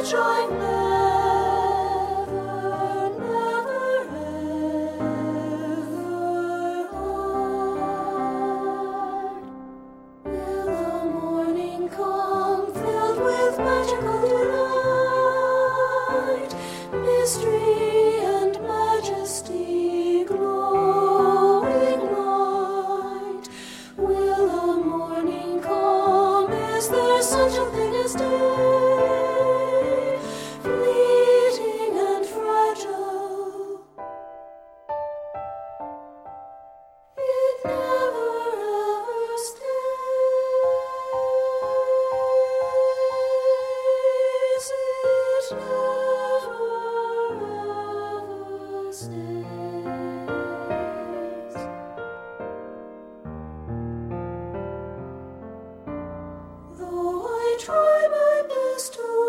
I've never, never, ever heard. Will the morning come filled with magical delight, mystery and majesty, glowing light? Will the morning come? Is there such a thing as day, fleeting and fragile? It never ever stays. It never ever stays. Though I try my best to